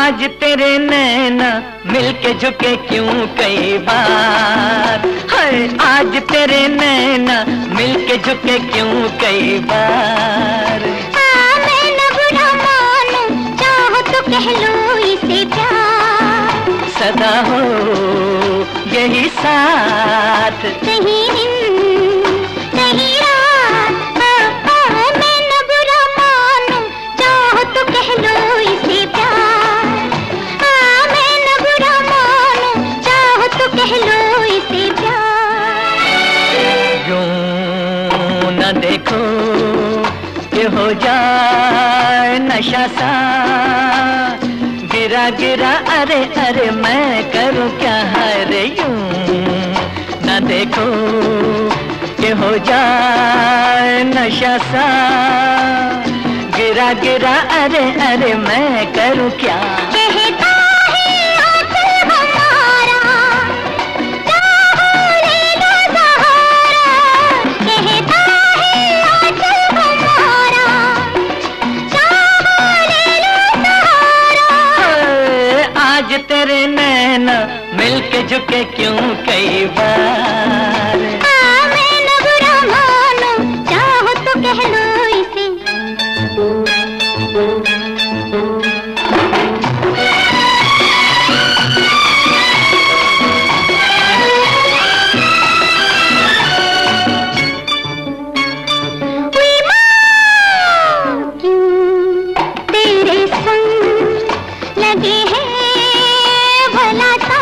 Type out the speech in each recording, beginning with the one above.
आज तेरे नैना मिलके झुके क्यों कई बार, हाय आज तेरे नैना मिलके झुके क्यों कई बार। मैं न बुरा मानूं, चाहो तो कह लो इसे प्यार। सदा हो यही साथ, कहीं दिन कहीं रात। मैं न बुरा मानूं, चाहो तो कह लो इसे प्यार। मैं न बुरा मानूं, चाहो तो कह लो इसे प्यार। यूं न देखो कि हो जाए नशा सा, गिरा गिरा अरे अरे मैं करूं क्या है रे। यूं न देखो कि हो जाए नशा सा, गिरा गिरा अरे अरे मैं करूं क्या। कहता है आंचल हमारा, चाहो ले लो सहारा। कहता है आंचल हमारा, चाहो ले लो सहारा। आज तेरे नैना मिलके झुके क्यों कई बार। मैं न बुरा मानूं, चाहो तो कह लो इसे। तेरे संग लगे हैं भला सा,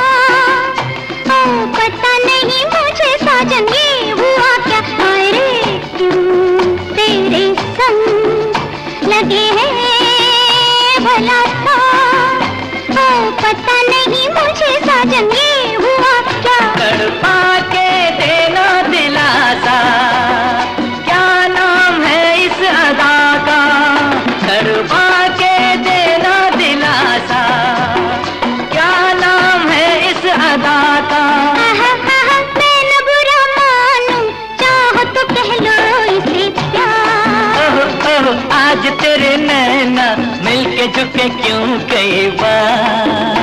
पता नहीं मुझे साजन ये हुआ क्या। हाय रे क्यों तेरे संग लगे हैं भला सा, पता नहीं मुझे साजन ये हुआ क्या। तड़पा के देना दिलासा, क्या नाम है इस अदा का। तड़पा के देना दिलासा, क्या नाम है इस अदा का। मैं न बुरा मानूं, चाहो तो कह लो इसे प्यार। ओह ओह आज तेरे नैना मिलके झुके क्यों कई बार।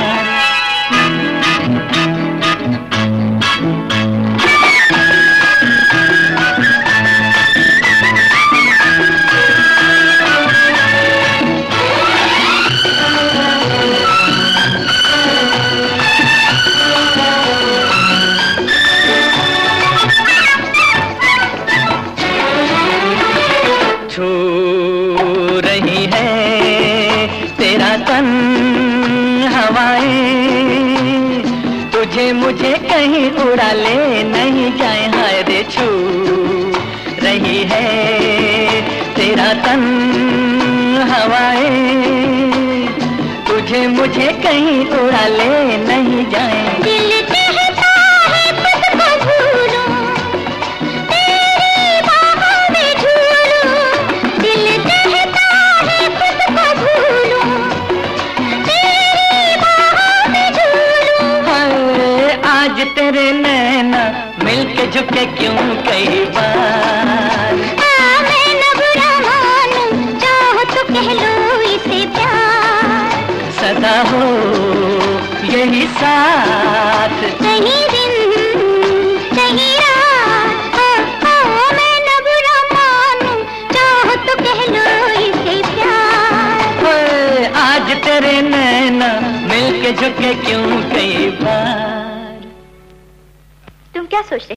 छू रही है तेरा तन हवाएं, तुझे मुझे कहीं उड़ा ले नहीं जाए। हाय रे छू रही है तेरा तन हवाएं, तुझे मुझे कहीं उड़ा ले नहीं जाए। दिल कहता है खुद को भूलूं, तेरी बाहों में झूलूं। दिल कहता है खुद को भूलूं, तेरी बाहों में झूलूं। हाय आज तेरे नैना मिलके झुके क्यों कई बार। मैं न बुरा मानूं, चाहो तो कह लो इसे प्यार। सदा हो यही साथ, कहीं दिन कहीं रात। मैं न बुरा मानूं, चाहो तो कह लो इसे प्यार। हाय आज तेरे नैना मिलके झुके क्यों कई बार। तुम क्या सोचते